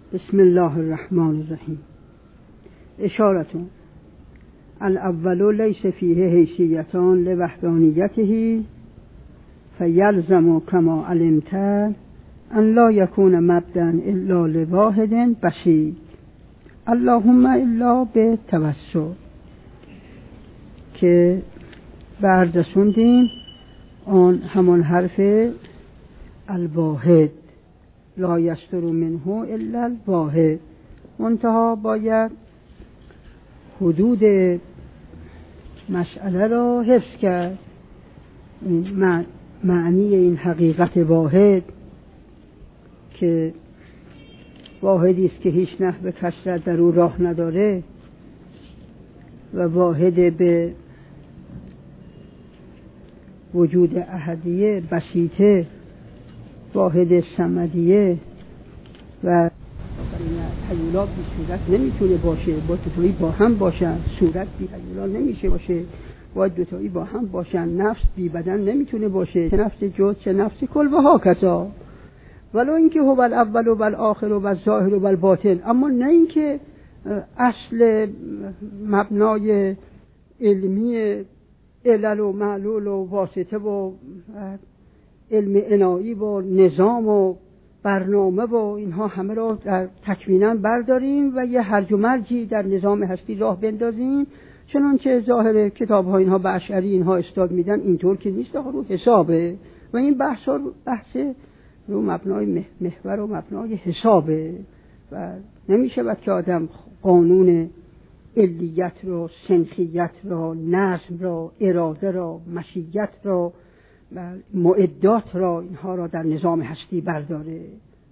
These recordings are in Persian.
بسم الله الرحمن الرحیم. اشارتون الاول لیس فیه حیثیتان لوحدانیته فیلزم کما علمت ان لا یکون مبدا الا لواحد بسیط اللهم الا به توسل که بردسوندیم آن همان حرف الواحد لا یستر منه الا الواحد. منتها باید حدود مسئله را حفظ کرد. معنی این حقیقت واحد که واحدی است که هیچ نحو کثرت در او راه نداره و واحد به وجود احدیه بسیطه، واحد صمدیه و هیولا بی صورت نمیتونه باشه، با دوتایی با هم باشن. صورت بی هیولا نمیشه باشه، باید دوتایی با هم باشن. نفس بی بدن نمیتونه باشه، چه نفس جز چه نفس کل و ها کذا. ولو اینکه هو الاول و الآخر و الظاهر و الباطن، اما نه اینکه اصل مبنای علمی علل و معلول و واسطه و علم عنایی و نظام و برنامه و اینها همه را در تکوینا برداریم و یه هرج و مرجی در نظام هستی راه بندازیم، چنانچه ظاهر کتاب ها اینها به اشعری اینها استاد میدن. اینطور که نیست، رو حسابه و این بحث رو مبنای محور و مبنای حسابه و نمیشه بعد که آدم قانون علیت را، سنخیت را، نظم را، اراده را، مشیت را و معدات را، اینها را در نظام هستی برداره.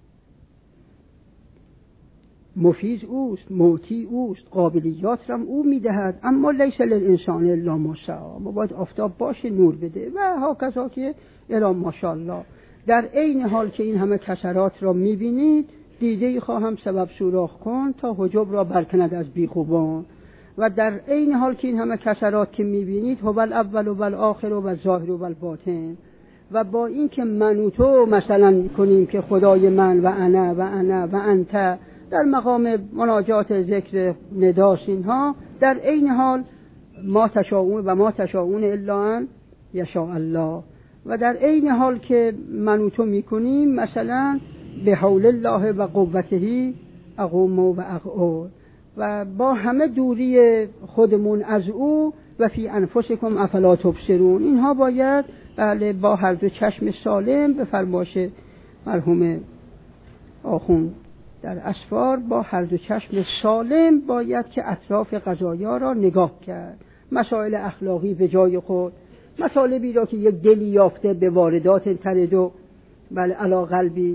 مفیز اوست، معطی اوست، قابلیات را او میدهد، اما لیس للانسان الا ما سعی. باید آفتاب باشه نور بده و هاکذا که الا ماشاءالله. در عین حال که این همه کسرات را میبینید، دیده خواهم سبب سوراخ کن تا حجب را برکند از بیخوبان. و در عین حال که این همه کسرات که میبینید، هو الاول و الآخر و الظاهر و الباطن، و با این که من و تو مثلا کنیم که خدای من و انا و انا و انت در مقام مناجات ذکر نداس اینها، در عین حال ما تشاؤون و ما تشاؤون الا ان یشاء الله. و در عین حال که من و تو میکنیم مثلا به حول الله و قوته اقوم و اقعد، و با همه دوری خودمون از او و فی انفسکم افلا تبصرون. اینها باید بله با هر دو چشم سالم، به فرمایش مرحوم آخوند در اسفار، با هر دو چشم سالم باید که اطراف قضایا را نگاه کرد. مسائل اخلاقی به جای خود، مطالبی را که یک دلی یافته به واردات ترد و بله علا قلبی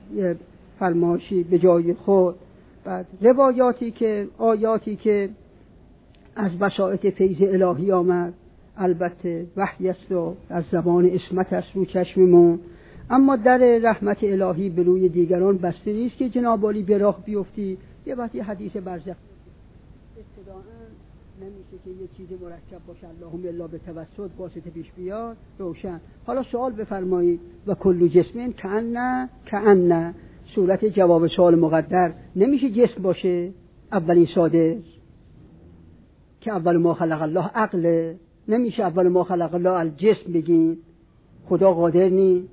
فرمایشی به جای خود، بعد روایاتی که آیاتی که از بساطت فیض الهی آمد، البته وحی است و از زبان اسمت است رو چشممون، اما در رحمت الهی به روی دیگران بسته نیست که جناب عالی به راه بیفتی. یه وقتی حدیث برزخ ابتداء نمیشه که یه چیز مرکب باشه، اللهم الا به توسط واسطه پیش بیاد روشن. حالا سوال بفرمایید و کل جسم کأن صورت جواب سوال مقدر نمیشه جسم باشه. اولین ساده که اول ما خلق الله عقل، نمیشه اول ما خلق الله الجسم بگین. خدا قادر نی،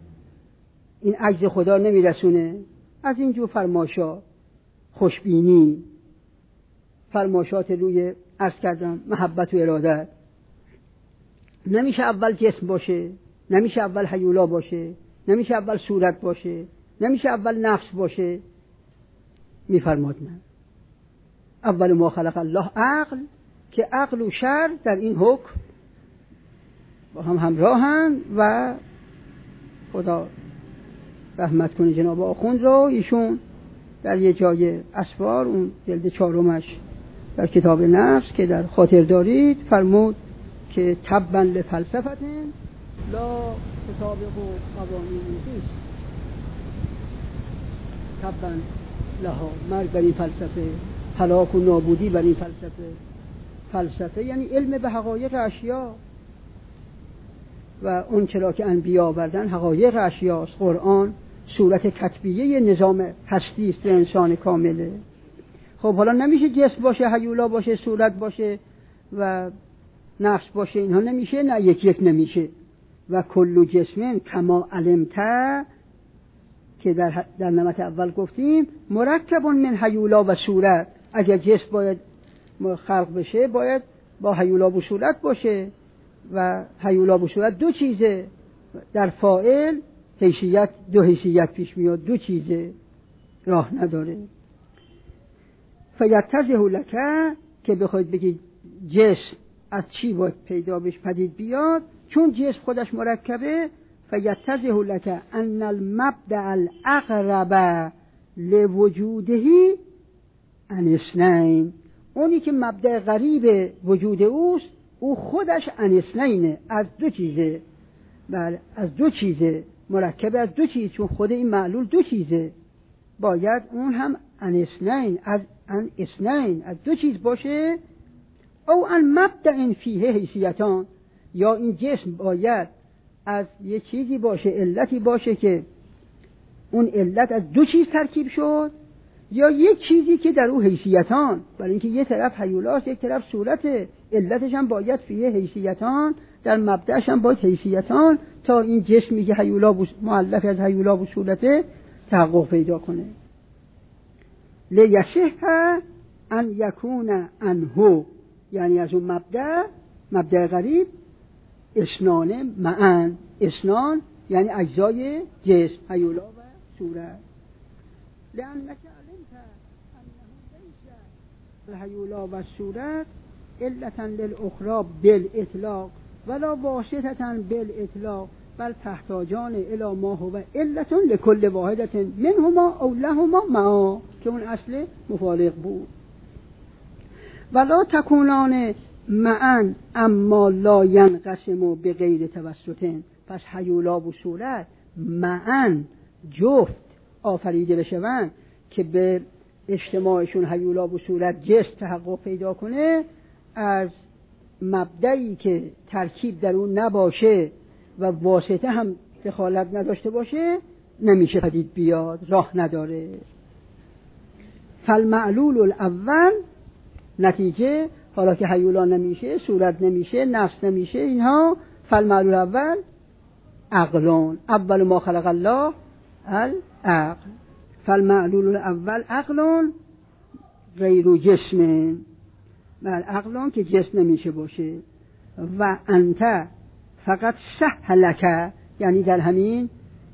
این عجز خدا نمیرسونه. از اینجور فرماشا، خوشبینی، فرماشات روی عرض کردم محبت و ارادت، نمیشه اول جسم باشه، نمیشه اول هیولا باشه، نمیشه اول صورت باشه، نمیشه اول نفس باشه. میفرماد نه، اول ما خلق الله عقل، که عقل و شر در این حکم با هم همراهن. و خدا رحمت کنه جناب آخوند رو، ایشون در یه جای اسفار اون جلد 4 در کتاب نفس که در خاطر دارید فرمود که تبا لفلسفت لا تطابق قوانین نیست. تبا لها، مرگ بر این فلسفه، هلاک و نابودی بر این فلسفه. فلسفه یعنی علم به حقایق اشیا و اون چرا که انبیا آوردن حقایق اشیاست. قرآن صورت کتبیه نظام هستی است و انسان کامله. خب حالا نمیشه جسم باشه، هیولا باشه، صورت باشه و نفس باشه، اینها نمیشه، نه یک یک نمیشه. و کل جسم کما علمت که در نمط اول گفتیم مرکب من هیولا و صورت. اگر جسم باید خلق بشه باید با هیولا و صورت باشه و هیولا و صورت دو چیزه. در فاعل حیثیت، دو حیثیت پیش میاد، دو چیزه، راه نداره. فیتضح لک که بخواید بگید جسم از چی باید پیدا بش پدید بیاد، چون جسم خودش مرکبه. فیتضح لک ان المبدأ الاقرب لوجوده ان اثنین، اونی که مبدأ قریب وجود اوست او خودش ان اثنینه، از دو چیزه. بله از دو چیزه، مرکب از دو چیز، چون خود این معلول دو چیزه، باید اون هم ان اثنین، از ان اثنین، از دو چیز باشه. او ان مبدأ فیه حیثیتان، یا این جسم باید از یه چیزی باشه، علتی باشه که اون علت از دو چیز ترکیب شد، یا یک چیزی که در او حیثیتان، برای اینکه یه طرف هیولاست یک طرف صورته، علتش هم باید فیه حیثیتان، در مبدأش هم باید حیثیتان، تا این جسمی که هیولا مؤلف از هیولا و صورته تحقق پیدا کنه. لیصح ان یکون عنه، یعنی از اون مبدأ غریب اسنان معن، اسنان یعنی اجزای جسم هیولا و صورت. لأنك علمت أنه ليس الهيولا والصورت علة للأخرى بالإطلاق ولا واسطة بالإطلاق، بل تحتاجان إلى ما هو علة لكل واحدة منهما أو لهما معا، که اون اصل مفارق بود. ولا تكونان معا اما لا ينقسم بغیر توسط، پس هیولا و صورت معا جفت آفریده بشوند که به اجتماعشون هیولا و صورت جسم تحقق پیدا کنه، از مبدئی که ترکیب در اون نباشه و واسطه هم دخالت نداشته باشه نمیشه پدید بیاد، راه نداره. فالمعلول الاول، نتیجه حالا که هیولا نمیشه، صورت نمیشه، نفس نمیشه، اینها فالمعلول اول عقلان، اول ما خلق الله العقل. فالمعلول الاول عقلان غیر جسم، بل عقلان که جسم نمیشه باشه. و انت فقط صح لک، یعنی در همین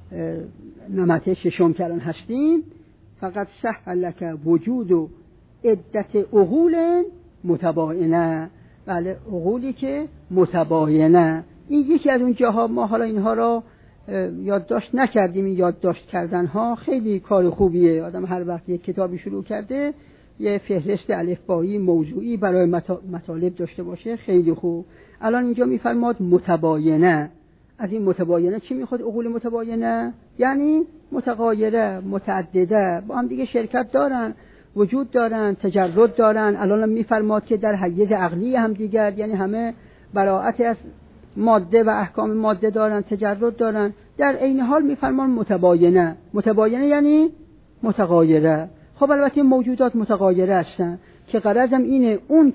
نمط ششم که الان هستیم، فقط صح لک وجود و عدت عقول متباینه، بله عقولی که متباینه. این یکی از اون جاها ما حالا اینها را یادداشت نکردیم. این یادداشت کردن ها خیلی کار خوبیه، آدم هر وقت یک کتابی شروع کرده یه فهرست الفبایی موضوعی برای مطالب داشته باشه، خیلی خوب. الان اینجا میفرماد متباینه. از این متباینه چی میخواد؟ عقول متباینه یعنی متغایره، متعدده، با هم دیگه شرکت دارن، وجود دارن، تجرد دارن. الان میفرماد که در حیز عقلی هم دیگر، یعنی همه براءت از ماده و احکام ماده دارن، تجرد دارن. در عین حال میفرمان متباینه. متباینه یعنی متغایره. خب البته موجودات متغایره هستن که غرضم اینه اون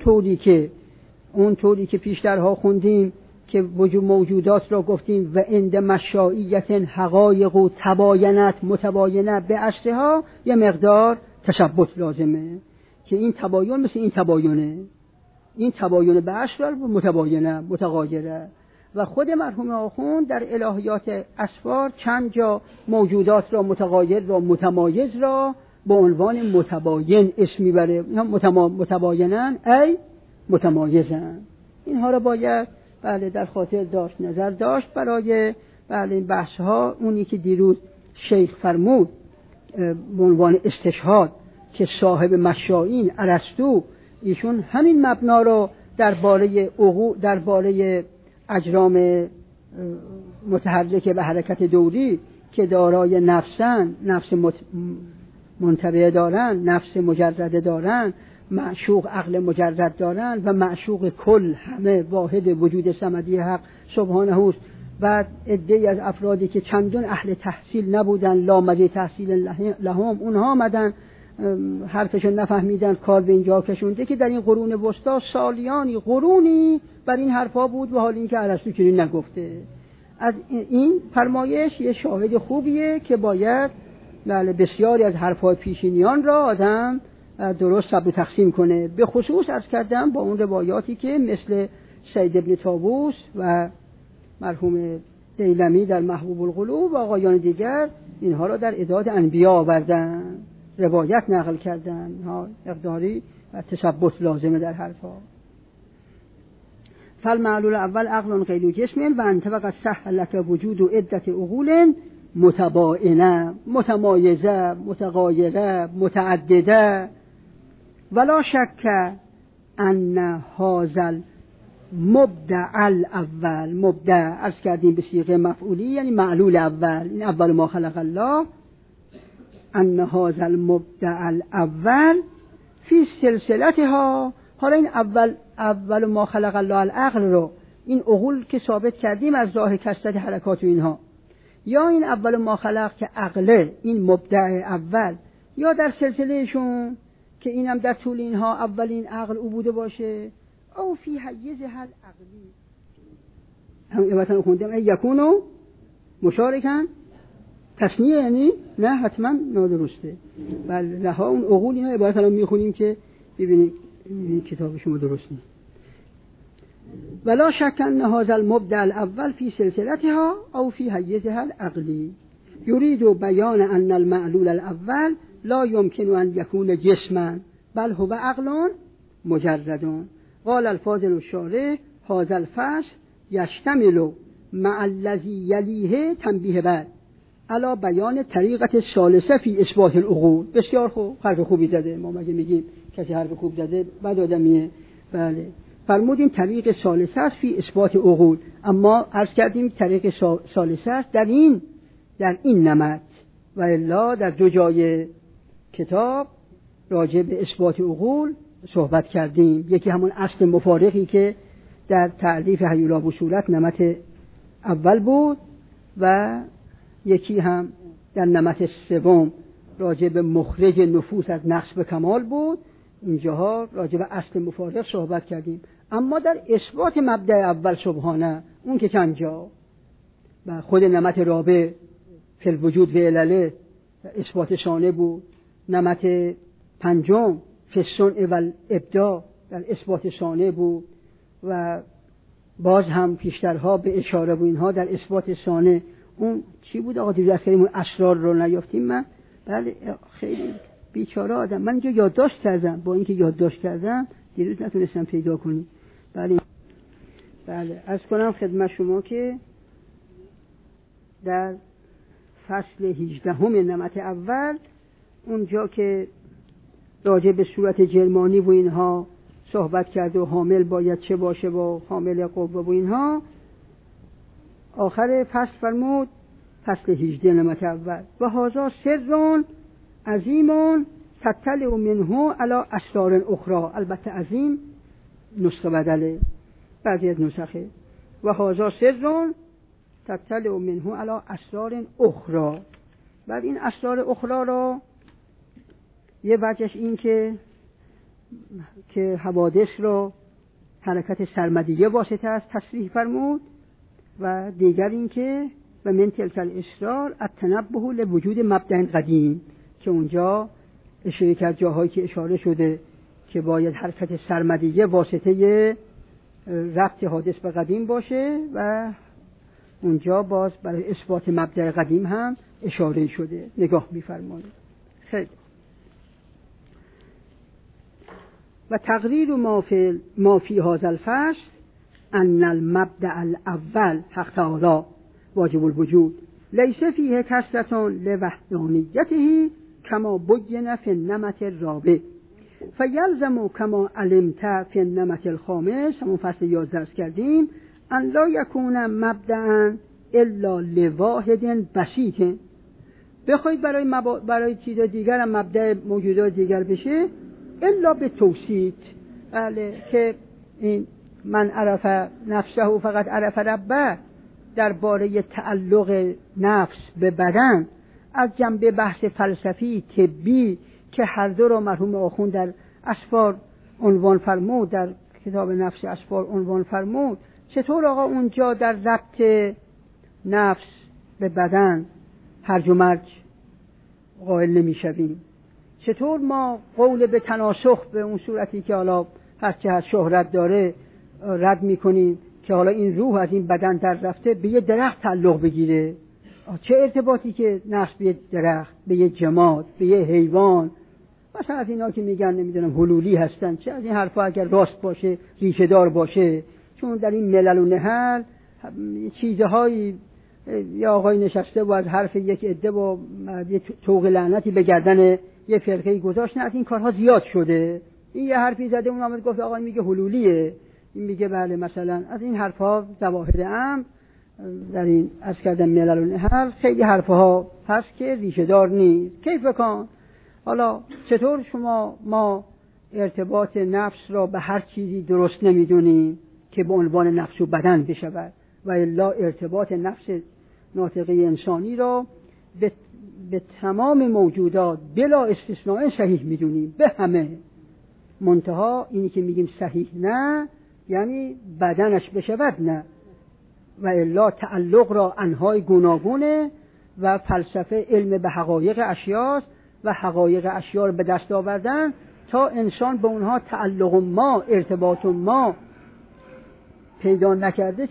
طوری که پیشترها خوندیم که وجود موجودات را گفتیم و عند مشائیت حقایق و تباینت متباینه به اصلها یه مقدار تثبت لازمه، که این تباین مثل این تباینه، این تباین به اصل متباینه متغایره. و خود مرحوم آخوند در الهیات اسفار چند جا موجودات را متغایر را متمایز را با عنوان متباین اسم میبره. متباینن ای متمایزن. اینها را باید بله در خاطر داشت، نظر داشت برای بله این بحث ها. اونی که دیروز شیخ فرمود به عنوان استشهاد که صاحب مشائین ارسطو، ایشون همین مبنا رو درباره اجرام متحرک به حرکت دوری که دارای نفسن، نفس منتبه دارن، نفس مجرده دارن، معشوق عقل مجرد دارن و معشوق کل همه واحد وجود صمدی حق سبحانه است بعد عده‌ای از افرادی که چندون اهل تحصیل نبودن، لامجه تحصیل لهم، اونها آمدن حرفشون نفهمیدن، کار به اینجا کشونده که در این قرون وسطا سالیانی قرونی بر این حرفا بود و حال این که ارسطو چنین نگفته. از این فرمایش یه شاهد خوبیه که باید بسیاری از حرفای پیشینیان را آدم درست صبر تقسیم کنه، به خصوص عرض کردم با اون روایاتی که مثل سید ابن طاووس و مرحوم دیلمی در محبوب القلوب و آقایان دیگر اینها را در اعداد انبیا آوردن، روایت نقل کردن، اقداری و تثبت لازمه در حرفا. فالمعلول اول عقل غیر جسم و انطبق الصح لك وجود عدة عقول متباینه، متمایزه، متغایره، متعدده. ولا شک ان هذا المبدع الاول، مبدع عرض کردیم به صیغه مفعولی یعنی معلول اول، این اول ما خلق الله، ان هذا المبدع الاول فی سلسلتها. حالا این اول ما خلق الله العقل رو، این عقول که ثابت کردیم از راه کثرت حرکات و اینها، یا این اول ما خلق که عقله، این مبدع اول، یا در سلسلهشون که اینم در طول اینها اولین عقل او بوده باشه، او فی حیز هر عقلی هم عبارتن خوندم یکونو مشارکن تصنیه، یعنی نه حتما نادرسته، بله لها اون عقول، اینا عبارتن رو میخونیم که ببینید کتاب شما درست نیست. ولا شک ان هذا المبدع الاول فی سلسلتها او فی حیزها العقلی یرید بیان ان المعلول الاول لا يمكن ان يكون جسما بل هو عقل مجرد. قال الفاضل الشارح هذا الفصل يشتمل مع الذي يليه تنبیه بعد علی بیان طریقت ثالثه فی اثبات العقول. بسیار خوب، حرف خوبی زده. ما مگه میگیم کسی حرف خوب زده بعد آدمیه؟ بله، فرمودیم طریق ثالثه است فی اثبات عقول، اما عرض کردیم طریق ثالثه است در این نمط، و الا در دو جای کتاب راجع به اثبات عقول صحبت کردیم. یکی همون اصل مفارقی که در تعریف حیولا بصورت نمط اول بود و یکی هم در نمط سوم راجع به مخرج نفوس از نقص به کمال بود. اینجاها راجع به اصل مفارق صحبت کردیم، اما در اثبات مبدأ اول سبحانه، اون که چند جا و خود نمط رابع فی الوجود و علله اثبات شانه بود، نمط پنجم فی الصنع و الابداع در اثبات شانه بود، و باز هم پیشترها به اشاره و اینها در اثبات شانه. اون چی بود آقا دیروز از کردیم اون اسرار رو نیافتیم؟ من بله خیلی بیچاره آدم، من اینجا یادداشت کردم، با اینکه یادداشت کردم دیروز نتونستم پیدا کنیم. بله عرض کنم خدمت شما که در فصل 18 نمط اول، اونجا که راجع به صورت جرمانی و اینها صحبت کرد و حامل باید چه باشه و حامل قوه و اینها، آخر فصل فرمود فصل 18 نمط اول و هذا سر عظیم تطلع منه علی اسرار اخرى. البته عظیم نسخه بدله، بعضی از نسخه و هذا سر تطلع منه علی اسرار اخرى. بعد این اسرار اخرى را یه وجهش این که حوادث را حرکت سرمدیه واسطه است تصریح فرمود، و دیگر این که و من تلک الاسرار التنبه لوجود مبدأ قدیم، که اونجا اشاره کرد جاهایی که اشاره شده که باید حرکت سرمدیه واسطه ربط حادث به قدیم باشه، و اونجا باز برای اثبات مبدأ قدیم هم اشاره شده. نگاه می‌فرمایید. خیلی و تقریر ما فی هذا الفصل ان المبدأ الاول حق تعالی واجب الوجود لیس فیه کثرة لوحدانیته کما بین فی النمط الرابع فیلزم کما علمت فی النمط الخامس، همون فصل 11 کردیم، ان لا یکون مبدأ الا لواحد بسیط. بخواید برای چیز دیگر هم مبدأ موجودات دیگر بشه الا به توسیط، بله، که این من عرف نفسه فقط عرف ربه، درباره تعلق نفس به بدن از جنبه بحث فلسفی طبی که هر دو را مرحوم آخوند در اسفار عنوان فرمود، در کتاب نفس اسفار عنوان فرمود، چطور آقا اونجا در ربط نفس به بدن هرج و مرج قائل نمی‌شویم؟ چطور ما قول به تناسخ به اون صورتی که حالا هرچه از شهرت داره رد می‌کنیم که حالا این روح از این بدن در رفته به یه درخت تعلق بگیره؟ چه ارتباطی که نفس به یه درخت، به یه جماد، به یه حیوان، مثلا از اینا که میگن نمیدونم حلولی هستن، چه از این حرفا اگر راست باشه ریشه دار باشه، چون در این ملل و نهل چیزهایی یا آقای نشسته و از حرف یک عده با یه طوق لعنتی به گردن یه فرقه‌ای گذاشتن، از این کارها زیاد شده. این یه حرفی زده، اون آمد گفت آقای میگه حلولیه، این میگه بله مثلا. از این حرفها ظواهر امر در این از کردن ملل و نهل خیلی حرفها هست که ریشه دار نیست. کیف کن حالا چطور ما ارتباط نفس را به هر چیزی درست نمیدونیم که به عنوان نفس و بدن بشود، و الا ارتباط نفس ناطقه انسانی را به تمام موجودات بلا استثناء صحیح میدونیم، به همه. منتها اینی که میگیم صحیح نه یعنی بدنش بشود، نه، و الا تعلق را انهای گوناگونه و فلسفه علم به حقایق اشیاست و حقایق اشیا را به دست آوردن تا انسان به اونها تعلق ما، ارتباط ما پیدا نکرده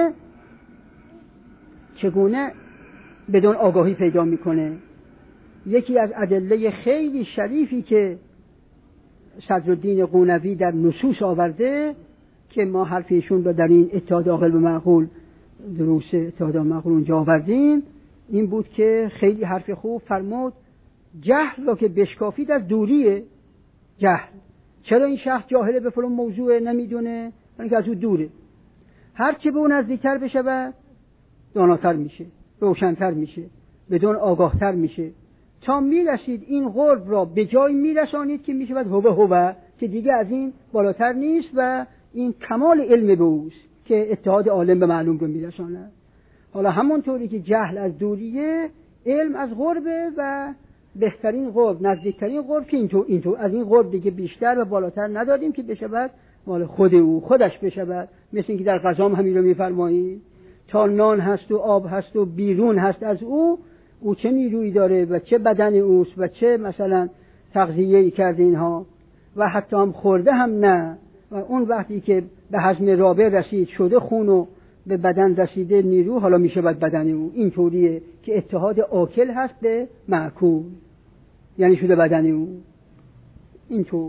چگونه بدون آگاهی پیدا میکنه. یکی از ادله خیلی شریفی که صدرالدین قونوی در نصوص آورده که ما حرفیشون رو در این اتحاد عاقل و معقول، دروس اتحاد معقول اونجا آوردیم، این بود که خیلی حرف خوب فرمود: جهل را که بشکافید از دوریه. جهل، چرا این شخص جاهله به فلان موضوع نمیدونه؟ برای که از او دوره. هر چه به اون نزدیکتر بشه داناتر میشه، روشنتر میشه، بدون آگاهتر میشه، تا میرسید این قرب را به جای میرسانید که میشه بعد هوه که دیگه از این بالاتر نیست و این کمال علم به اوست که اتحاد عالم به معلوم رو میرساند. حالا همونطوری که جهل از دوریه، علم از قربه و بهترین قرب، نزدیکترین قرب که اینطور از این قرب دیگه بیشتر و بالاتر نداریم که بشود مال خودش بشود. مثل اینکه در غذا هم همین رو میفرمایید، تا نان هست و آب هست و بیرون هست از او چه نیرویی داره و چه بدن اوست و چه مثلا تغذیه‌ای کرده اینها، و حتی هم خورده هم نه. و اون وقتی که به هضم رابع رسید شده خون و به بدن رسیده نیرو، حالا میشه بعد بدن او. این طوریه که اتحاد آکل هست به معکول، یعنی شده بدن او. اینطور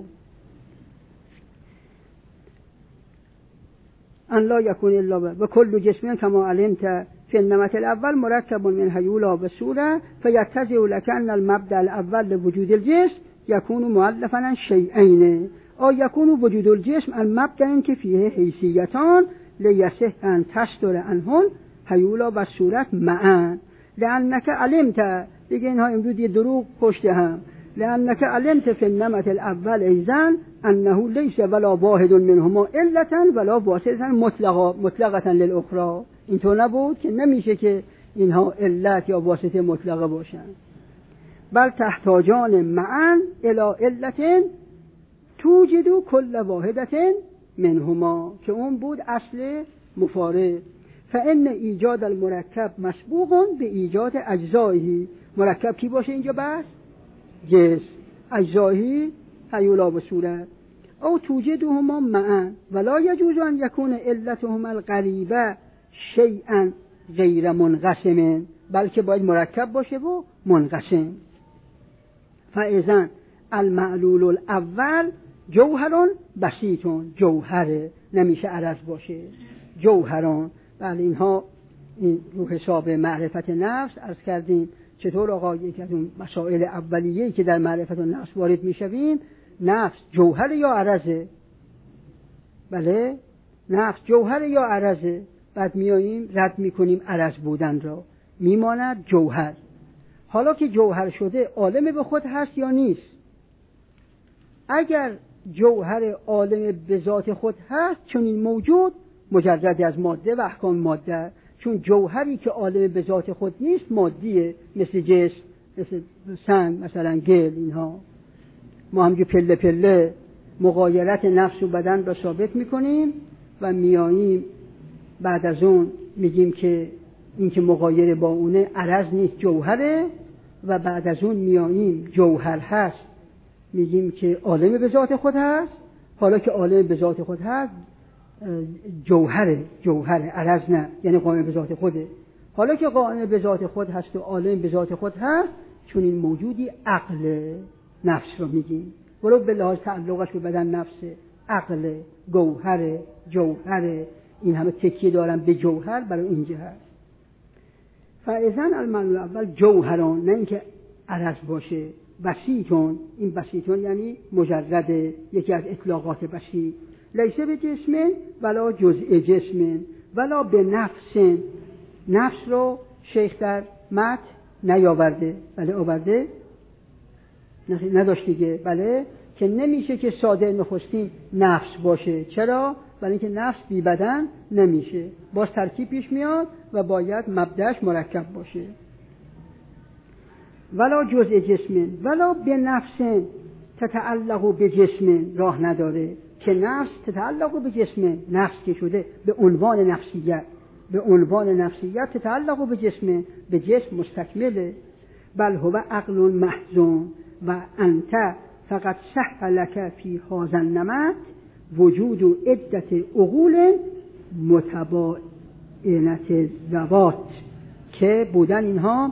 ان لا یکون الا و کل جسم کما علمت فی النمط الاول مرکب من هیولا و صوره فیتضح لك ان المبدا الاول لوجود الجسم یکون مؤلفا عن شیئین او یکون وجود الجسم المبدا که فیه حیثیتان لیصح ان تصدر عنهن هیولا و صورت معا لانک علمت. دیگه اینها امروز یه دروغ پشت هم. لانک علمت فی النمط الاول ایضا انه لیس ولا واحد منهما علتا ولا واسطه مطلقه للاخرى. اینطور نبود که نمیشه که اینها علت یا واسطه مطلقه باشن، بل تحتاجان معا الی علت توجد کل واحدة منهما، که اون بود اصل مفارق. فان ایجاد المرکب مسبوق به ایجاد اجزایه. مرکب کی باشه اینجا؟ بس جسم، اجزایی هیولا و صورت. او توجدهما معا ولا یجوز ان یکون علتهما القریبه شیئا غیر منقسم، بلکه باید مرکب باشه و منقسم. فاذا المعلول الاول جوهرون بسیطون، جوهره، نمیشه عرض باشه، جوهران. بله اینها این رو حساب معرفت نفس عرض کردیم. چطور آقا یکی از اون مسائل اولیه‌ای که در معرفت نفس وارد میشویم، نفس جوهر یا عرضه؟ بله نفس جوهر یا عرضه. بعد میاییم رد میکنیم عرض بودن را، میماند جوهر. حالا که جوهر شده عالم به خود هست یا نیست؟ اگر جوهر عالم به ذات خود هست، چون این موجود مجرد از ماده و احکام ماده، چون جوهری که عالم به ذات خود نیست مادیه، مثل جسم، مثل سنگ، مثلا گل. اینها ما همجور پله پله مغایرت نفس و بدن را ثابت میکنیم و میاییم بعد از اون میگیم که این که مغایر با اونه عرض نیست، جوهره. و بعد از اون میاییم جوهر هست میگیم که عالم به ذات خود هست. حالا که عالم به ذات خود هست جوهره عرض نه، یعنی قائم به ذات خوده. حالا که قائم به ذات خود هست و عالم به ذات خود هست، چون این موجودی عقل نفس رو میگیم، ولو به لحاظ تعلقش به بدن نفسه، عقل، گوهر، جوهر، این همه تکیه دارن به جوهر برای این جهت. فاذن المعنى اول جوهران، نه اینکه عرض باشه. بسیطون، این بسیطون یعنی مجرد، یکی از اطلاقات بسیط. لیسه به جسم ولا جزء جسم ولا به نفس. نفس رو شیخ در متن نیاورده، بله آورده نداشت دیگه، بله، که نمیشه که ساده نخستین نفس باشه. چرا؟ برای اینکه نفس بی بدن نمیشه، باز ترکیب پیش میاد و باید مبدأش مرکب باشه. ولا جزء جسم ولا به نفس تتعلق به جسم، راه نداره که نفس تتعلق به جسم، نفس که شده به عنوان نفسیت، به عنوان نفسیت تتعلق به جسم، به جسم مستکمله. بل هو عقل محضون و انت فقط صح لك فی هذا النمط وجود عدت عقول متباینت ذوات، که بودن اینها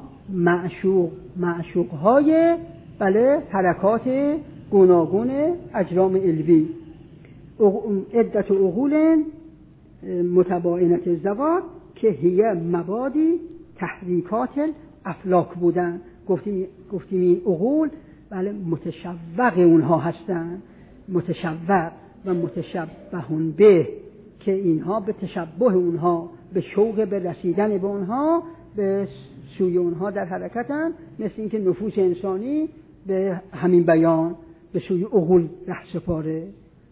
معشوقهای بله حرکات گوناگون اجرام علوی. عدت عقول متباینت ذوات که هی مبادی تحریکات افلاک بودن. گفتیم این عقول بله متشوق اونها هستن، متشوق و متشبهون به، که اینها به تشبه اونها، به شوق به رسیدن به اونها، به سوی اونها در حرکتن. مثل اینکه نفوس انسانی به همین بیان به سوی عقول ره سپاره.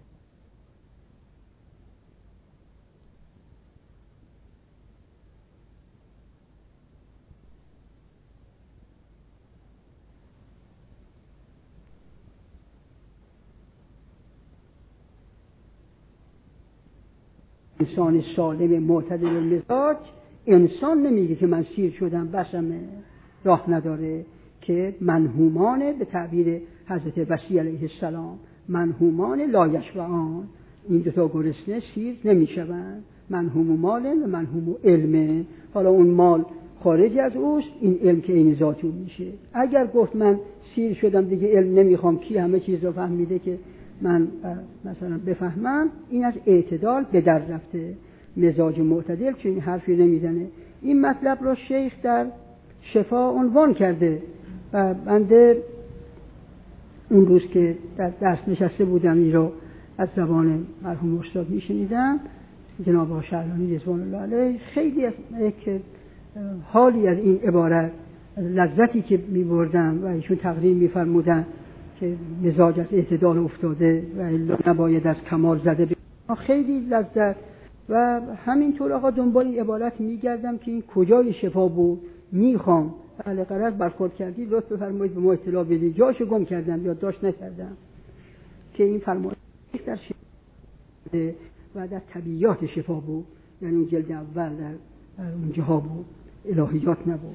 انسان سالم معتدل المزاج، انسان نمیگه که من سیر شدم بسمه، راه نداره، که منهومان به تعبیر حضرت وصی علیه السلام، منهومان لایشبعان، این دوتا گرسنه سیر نمیشوند. منهوم مال و منهوم علم. حالا اون مال خارج از اوست، این علم که این ذاتی میشه. اگر گفت من سیر شدم دیگه علم نمیخوام، کی همه چیز رو فهمیده که من مثلا بفهمم، این از اعتدال به در رفته. مزاج معتدل چون این حرفی نمیزنه. این مطلب رو شیخ در شفا عنوان کرده و بنده اون روز که در درس نشسته بودم این رو از زبان مرحوم استاد میشنیدم، جناب آقا شعرانی رضوان الله علیه، خیلی یک حالی از این عبارت، لذتی که میبردم و ایشون تقریر میفرمودن که مزاج از اعتدال افتاده و الا نباید از کمال زده، خیلی لذت. و همینطور آقا دنبال این عبارت میگردم که این کجای شفا بود، میخوام اهل قرار برخورد کردی لطف بفرمایید به ما اطلاع بدید، جاشو گم کردم یا داشت نکردم، که این فرمایش در شفا و در طبیعیات شفا بود، یعنی اون جلد اول در اونجاها بود، الهیات نبود.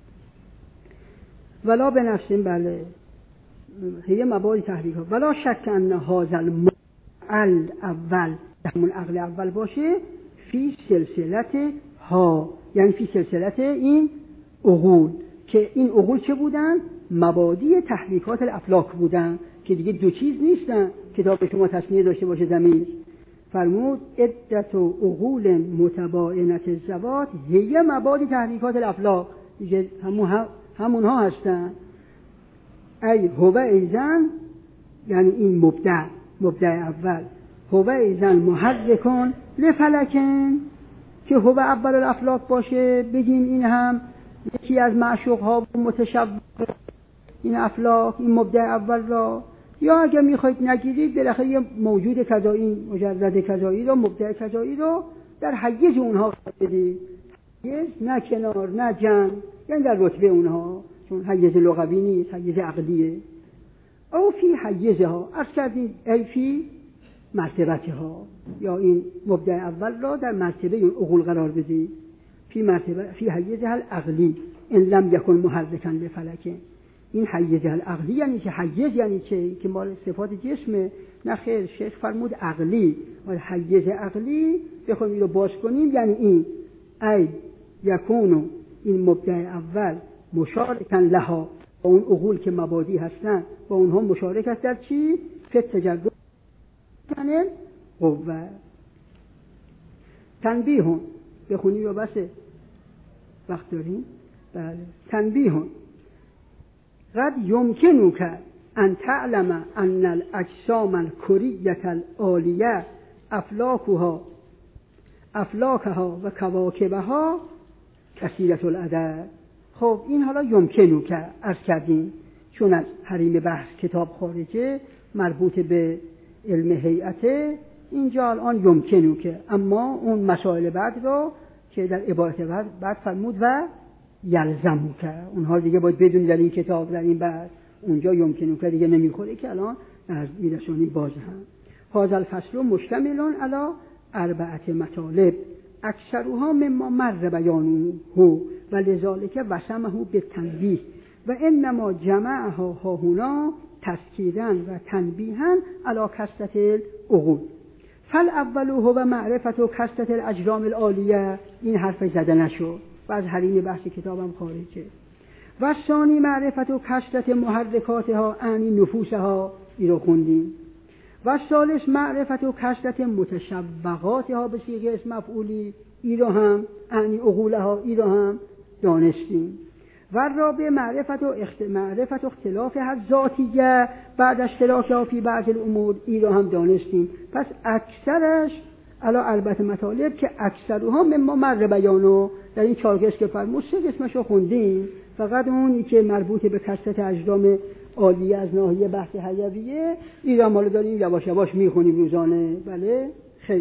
ولا به نفسیم، بله هی مبادی تحریک ها، ولا شک ان هذا الاول، همون عقل اول باشه، فی سلسلت ها، یعنی فی سلسلت این عقول، که این عقول چه بودن؟ مبادی تحریکات الافلاک بودن، که دیگه دو چیز نیستن. کتاب شما تصنیه داشته باشه ضمیر، فرمود عدت عقول متباینت الذوات هی مبادی تحریکات الافلاک، دیگه همونها هستن. ای هو ایزن، یعنی این مبدع اول، هو ایزن محرکون لفلکن، که هو اول الافلاک باشه، بگیم این هم یکی از معشوق ها متشوق این افلاک، این مبدع اول را، یا اگر میخواید نگیرید بالاخره یه موجود کذایی، مجرد کذایی رو، مبدع کذایی رو در حیز اونها بدید. نه کنار نه جمع، یعنی در رتبه اونها، چون حیز لغوی نیست، حیز عقلیه. او فی حیزها، عرض کردیم ای فی مرتبتها، یا این مبدأ اول را در مرتبه اون عقول قرار بدید. فی مرتبه فی حیزها العقلی ان لم یکن محرکا لفلک. این حیزها العقلی یعنی چه؟ حیز یعنی چه؟ که مال صفات جسمه. نه خیر، شیخ فرمود عقلی. حیز عقلی بخوایم این رو باز کنیم یعنی این ای یکونو، این مبدأ اول مشارکا لها، با اون عقول که مبادی هستن با اونها مشارک است در چی؟ فی تجرد کنن قوه. تنبیهون بخونی یا بسه؟ وقت داریم؟ بله. تنبیهون قد یمکنک ان تعلم ان الاجسام الکریة العالیه افلاکها و کواکبها کثیرة العدد. خب این حالا یمکنو که عرض کردیم چون از حریم بحث کتاب خارجه مربوط به علم هیئته، اینجا الان یمکنو که، اما اون مسائل بعد رو که در عبارت بعد فرمود و یلزمو که، اونها دیگه باید بدون در این کتاب در این بحث، اونجا یمکنو که دیگه نمیخوره که الان از میرسونیم باز هم. هذا الفصل مشتمل علی 4 مطالب اکثرها مما مر بیانه و لذالک وسمه بالتنبیه و انما جمعها هاهنا تذکیرا و تنبیها علی کثرة العقول. فالاول هو معرفت و کثرة الاجرام العالیه، این حرف زده نشد و از حریم بحث کتابم خارجه. و ثانی معرفت و کثرة محرکاتها اعنی نفوسها، این رو خوندیم. و ثالث معرفت و کثرة متشوقاتها به صیغه اسم مفعولی، این رو هم اعنی عقولها، این رو هم دانستیم. و رابع معرفت و اختلاف ذاتیه بعد اشتراکها فی بعض الامور، این رو هم دانستیم. پس اکثرش علی 4 مطالب که اکثرها مما مر بیانه، در این 4 قسم که فرمود 3 قسمش رو خوندیم، فقط اونی که مربوط به کثرت اجرام عالیه از ناحیه بحث حیویه این را مالو داریم یواش یواش میخونیم روزانه. بله خیلی.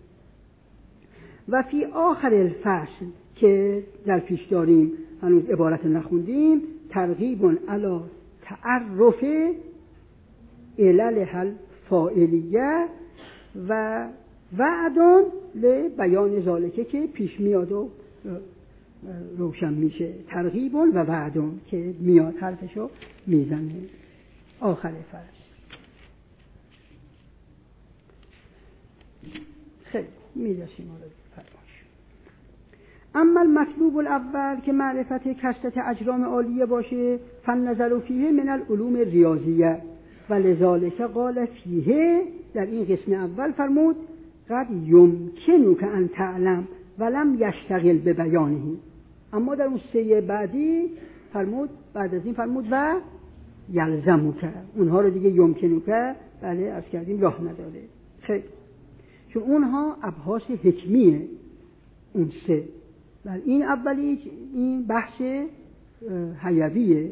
و فی آخر الفصل که در پیش داریم هنوز عبارت نخوندیم، ترغیب علی تعرف علل الفاعلیه و وعد لبیان ذالکه که پیش میاد و روشن میشه. ترغیب و وعد که میاد حرفشو میزنه. آخر فصل. خیلی میرسیم آره فرمایش. اما المطلوب الاول که معرفت کثرت اجرام عالیه باشه، فالنظر فیه من العلوم ریاضیه و لذالک قال فیه، در این قسم اول فرمود قد یمکنک ان تعلم ولم یشتغل به بیانه. اما در اون 3 بعدی فرمود، بعد از این فرمود و یلزمو که، اونها رو دیگه یمکنو که بله از کردیم راه نداره. خیلی، چون اونها ابحاث حکمیه اون 3. بله این اولی این بحث حیویه.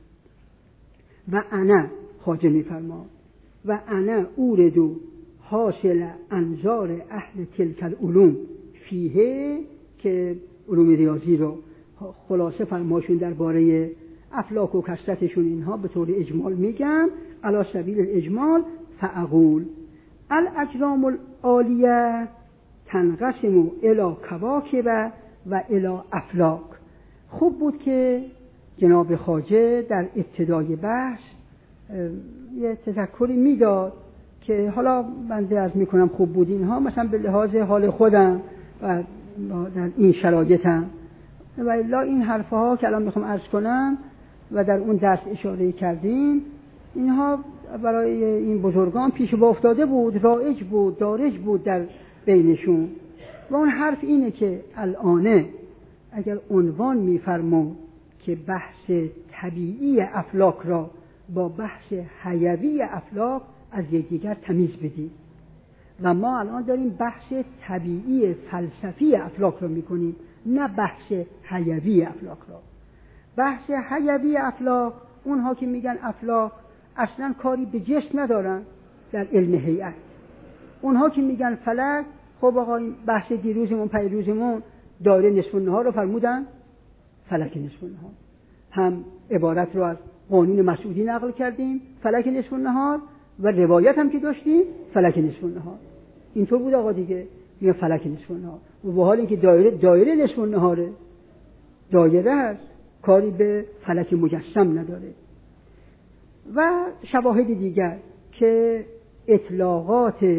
و انا خواجه میفرما و انا اوردو حاصل انظار اهل تلک العلوم فیه، که علوم ریاضی رو خلاصه فرماشون درباره افلاک و کثرتشون اینها به طور اجمال میگم. علی سبیل الاجمال فاقول الاجرام العالیه تنقسم الی کواکب و الی افلاک. خوب بود که جناب خواجه در ابتدای بحث یه تذکری میداد که حالا بنده عرض میکنم خوب بود اینها مثلا به لحاظ حال خودم و در این شرایطم، و الا این حرفها که الان میخوام عرض کنم و در اون درس اشاره کردیم، اینها برای این بزرگان پیش با افتاده بود، رایج بود، دارج بود در بینشون. و اون حرف اینه که الان اگر عنوان میفرمون که بحث طبیعی افلاک را با بحث حیوی افلاک از یکدیگر تمیز بدید، و ما الان داریم بحث طبیعی فلسفی افلاک را میکنیم، نه بحث حیوی افلاک را. بحث حیوی افلاک، اونها که میگن افلاک اصلا کاری به جسم ندارن در علم هیئت. اونها که میگن فلک، خب آقا این بحث دیروزمون پیروزمون دایره نصف النهار رو فرمودن فلک نصف النهار. هم عبارت رو از قانون مسعودی نقل کردیم فلک نصف النهار و روایت هم که داشتیم فلک نصف النهار. اینطور بود آقا دیگه، میگه فلک نصف النهار و به حال اینکه دایره نصف النهاره، دایره هست، کاری به فلک مجسم نداره. و شواهد دیگر که اطلاقات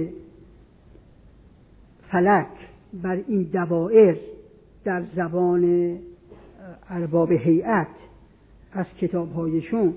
فلک بر این دوائر در زبان ارباب هیئت از کتاب‌هایشون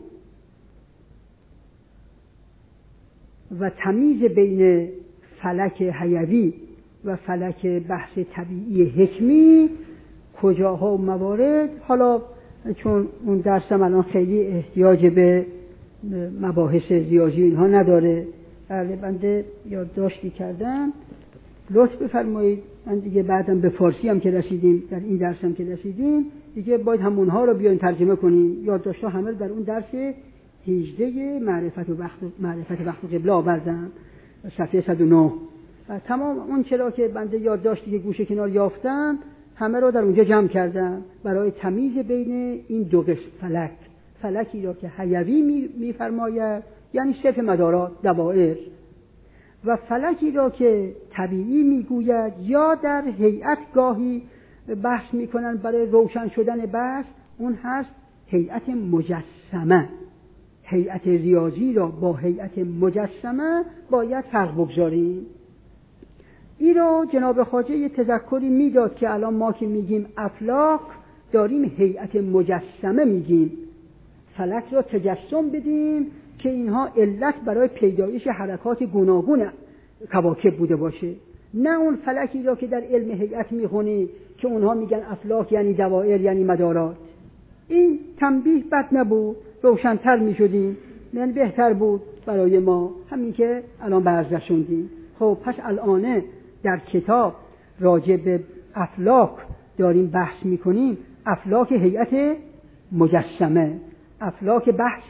و تمیز بین فلک حیوی و فلک بحث طبیعی حکمی کجاها و موارد، حالا چون اون درسم الان خیلی احتیاج به مباحث ریاضی اینها نداره، بنده یادداشتی کردم، لطف بفرمایید. من دیگه بعدم به فارسی هم که رسیدیم، در این درس هم که رسیدیم دیگه باید همونها رو بیاین ترجمه کنیم. یادداشت‌ها همه در اون درس 18 معرفت وقت و قبله آوردم، صفحه 109. تمام اون چرا که بنده یادداشتی که گوشه کنار یافتم همه رو در اونجا جمع کردم برای تمیز بین این دو قسم فلکی را که حیوی می‌فرماید یعنی صرف مدارات دوائر، و فلکی را که طبیعی میگوید یا در هیئت گاهی بحث میکنن برای روشن شدن بحث، اون هست هیئت مجسمه. هیئت ریاضی را با هیئت مجسمه باید فرق بگذاریم. این را جناب خواجه یه تذکری میداد که الان ما که میگیم افلاک داریم هیئت مجسمه میگیم، فلک را تجسم بدیم که اینها علت برای پیدایش حرکات گوناگون کواکب بوده باشه، نه اون فلکی را که در علم هیئت میخونی که اونها میگن افلاک یعنی دوائر یعنی مدارات. این تنبیه بد نبود، روشن‌تر میشدیم، یعنی بهتر بود برای ما همین که الان بررسوندیم. خب پس الان در کتاب راجع به افلاک داریم بحث میکنیم، افلاک هیئت مجسمه، افلاک بحث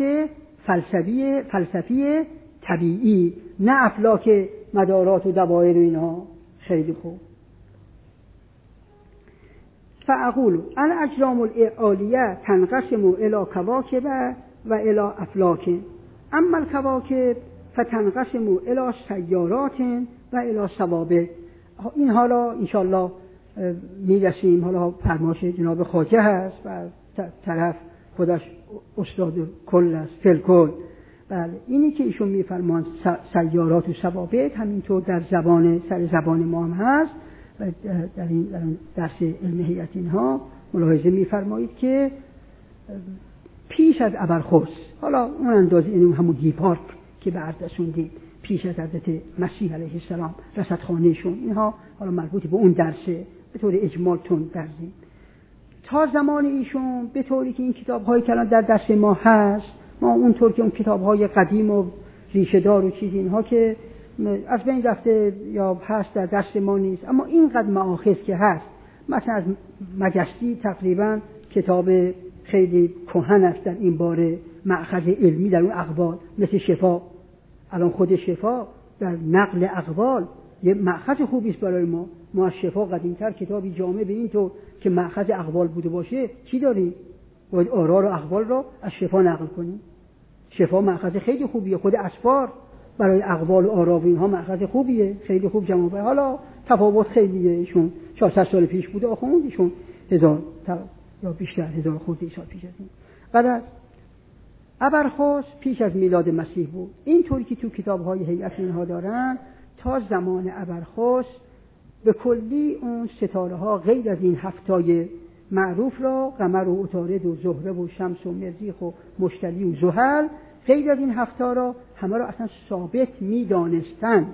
فلسفی طبیعی، نه افلاک مدارات و دوائر و اینها. خیلی خوب. فاقول الاجرام العالیه تنقسم الی کواکب و الی افلاک، اما الکواکب فتنقسم الی سیارات و الی ثوابت. این حالا انشاءالله میرسیم، حالا فرمایش جناب خواجه هست و طرف خودش استاد کل است فلکل. بله اینی که ایشون میفرمان سیارات و ثوابت همینطور در سر زبان ما هم هست و در این درس علم هیئت اینها ملاحظه میفرمایید که پیش از ابرخس، حالا اون اندازه این همون هیپارک که به عرض رسوندیم پیش از حضرت مسیح علیه السلام رصدخانهشون، اینها حالا مربوط به اون درسه، به طور اجمال تون درزیم تا زمان ایشون، به طوری که این کتاب‌هایی که الان در دست ما هست، ما اونطور که اون کتاب‌های قدیم و ریشه‌دار و چیز اینها که از بین رفته یا هست در دست ما نیست، اما اینقدر مآخذ که هست، مثلا از مجستی تقریبا کتاب خیلی کهن است در این باره، مأخذ علمی در اون اقوال، مثل شفا. الان خود شفا در نقل اقوال یه مأخذ خوبی است برای ما. ما از شفا قدیمتر کتابی جامع به این طور که مأخذ اقوال بوده باشه چی داریم؟ باید آرا و اقوال را از شفا نقل کنیم. شفا مأخذ خیلی خوبیه، خود اسفار برای اقوال و آرا و اینها مأخذ خوبیه، خیلی خوب جمع کنه. حالا تفاوت خیلیه، ایشون 400 سال پیش بوده آخوند، ایشون 1000 یا بیشتر 1000 خورده سال پیش از این. بعد از ابرخس پیش از میلاد مسیح بود. اینطوری که تو کتاب‌های هیئت اینها دارن تا زمان ابرخس به کلی اون ستاره‌ها غیر از این هفتای معروف را، قمر و عطارد و زهره و شمس و مریخ و مشتری و زحل، غیر از این هفتا را همه را اصلا ثابت می‌دانستند.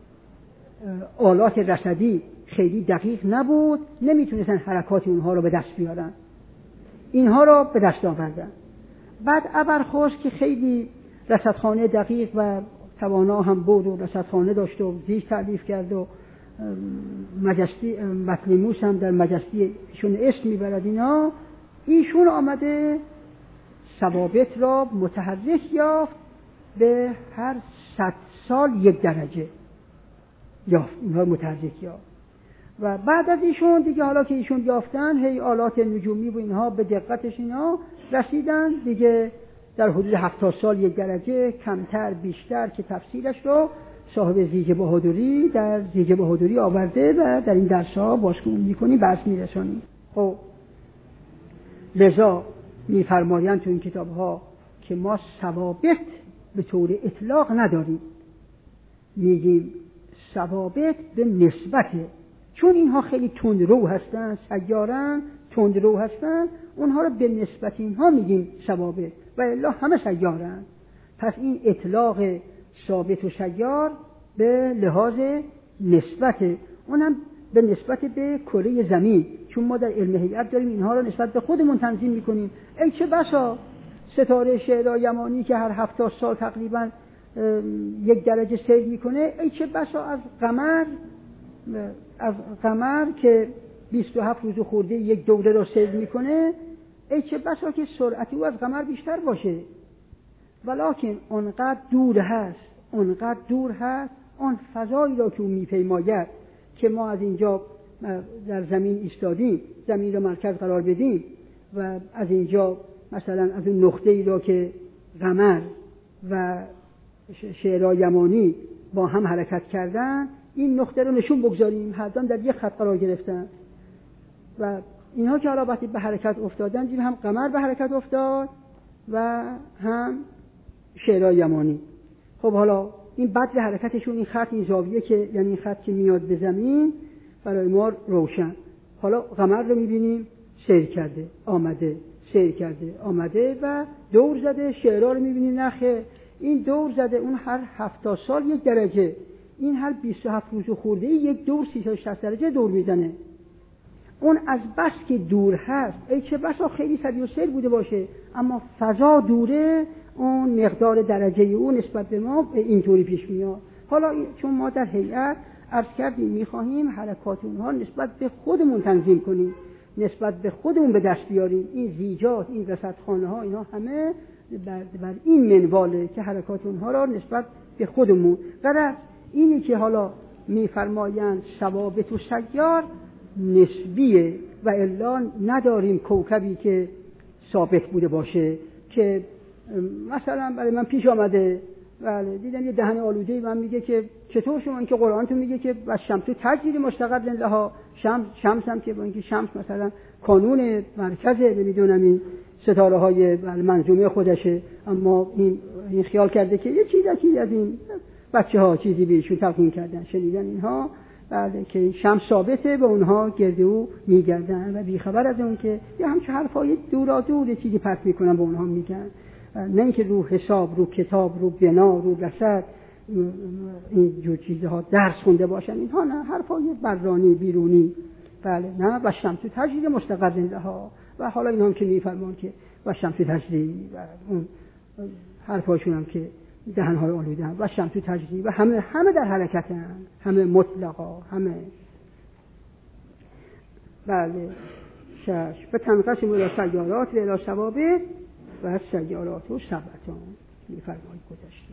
آلات رصدی خیلی دقیق نبود، نمیتونستن حرکات اونها را به دست بیارن. اینها را به دست آوردن. بعد ابرخس که خیلی رصدخانه دقیق و توانا هم بود و رصدخانه داشت و زیش تألیف کرد و مجستی بطلیموس هم در مجستی ایشون اسم میبرد، ایشون آمده ثوابت را متحرک یافت، به هر 100 سال 1 درجه یافت، اینها متحرک یافت. و بعد از ایشون دیگه حالا که ایشون یافتن هی آلات نجومی و اینها به دقتش اینا رسیدن دیگه در حدود 70 سال یک درجه، کمتر بیشتر که تفصیلش رو صاحب زیج بهادری در زیج بهادری آورده و در این درس‌ها بازگو می‌کنیم، بحث می‌رسونیم. خب لذا می‌فرمایند تو این کتاب‌ها که ما ثوابت به طور اطلاق نداریم، میگیم ثوابت به نسبته، چون اینها خیلی تندرو هستن، سیارن تندرو هستن، اونها رو به نسبت اینها میگیم ثوابت و الا همه سیارن. پس این اطلاق ثابت و سیار به لحاظ نسبته، اونم به نسبت به کره زمین، چون ما در علم هیئت داریم اینها رو نسبت به خودمون تنظیم میکنیم. ای چه بسا ستاره شعرا یمانی که هر 70 سال تقریبا یک درجه سیر میکنه، ای چه بسا از قمر که 27 روز خورده یک دوره رو سیر میکنه، ای چه بسا که سرعت او از قمر بیشتر باشه، ولکن اونقدر دور هست آن فضایی را که او میپیماید که ما از اینجا در زمین ایستادیم، زمین رو مرکز قرار بدیم و از اینجا مثلا از اون نقطه‌ای را که قمر و شعرا یمانی با هم حرکت کردن، این نقطه رو نشون بگذاریم، هر دو در یک خط قرار گرفتن و اینها که حالا وقتی به حرکت افتادن دیدیم هم قمر به حرکت افتاد و هم شعرا یمانی. خب حالا این بدل حرکتشون، این خط، این زاویه که یعنی این خط که میاد به زمین برای ما روشن. حالا قمر رو میبینیم سیر کرده آمده، سیر کرده آمده و دور زده. شعرا رو میبینیم نخه این دور زده، اون هر 70 سال یک درجه، این هر 27 روز خورده یک دور 360 درجه دور میزنه. اون از بس که دور هست، ای چه بسا خیلی سریع و سیر بوده باشه، اما فضا دوره، اون مقدار درجه اون نسبت به ما اینطوری پیش میاد. حالا چون ما در هیئت عرض کردیم میخواهیم حرکات اونها نسبت به خودمون تنظیم کنیم، نسبت به خودمون به دست بیاریم. این زیجات، این رصدخانه ها، اینا همه بر این منواله که حرکات اونها را نسبت به خودمون. غرض اینی که حالا میفرمایند ثوابت و سیار نسبیه و الا نداریم کوکبی که ثابت بوده باشه. که مثلا برای من پیش آمده، بله دیدم یه دهن آلوده‌ای من میگه که چطور شما، این که قرآنتون میگه که و شمس تجری مستقر لها، شمس هم که با اینکه شمس مثلا کانون مرکزه، نمیدونم این ستاره های منظومه خودشه، اما این خیال کرده که یه چیزی از این بچه‌ها چیزی بهشون تلقین کردن، شنیدن اینها، بله که شمس ثابته به اونها گرد او میگردن و بیخبر از اون که یه همچه حرفای دورا دور چیزی پرت میکنن به اونها میگن، نه اینکه رو حساب، رو کتاب، رو بنا، رو رصد این جور چیزها درس خونده باشن، اینها نه، حرفای برانی بیرونی. بله نه، و شمس تجری مستقر لها، و حالا اینا هم که میفرمان که و شمس تجری و اون حرفاشون هم که دهن‌های آلوده و شمس تجری و همه در حرکتن، همه مطلقا، همه. بله شش به تنقسم الى سیارات و الى ثوابت و سیارات و سبعتان میفرمایید گذشته.